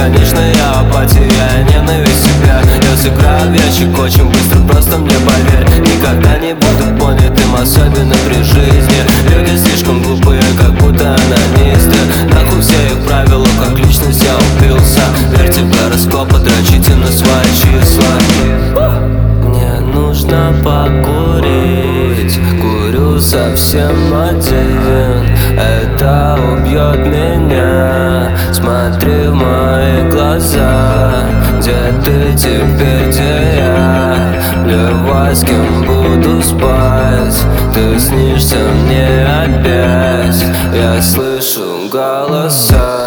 бесконечная апатия, ненависть себя. Я сыграю в ящик очень быстро, просто мне поверь. Никогда не буду понятым, особенно при жизни. Люди слишком глупые, как будто анонисты. Нахуй все их правила, как личность я убился. Верьте в гороскопы, дрочите на свои числа. Мне нужно покурить, курю совсем один. Это убьет меня. Смотри в мои глаза. Где ты теперь, где я? Плевать, с кем буду спать. Ты снишься мне опять. Я слышу голоса.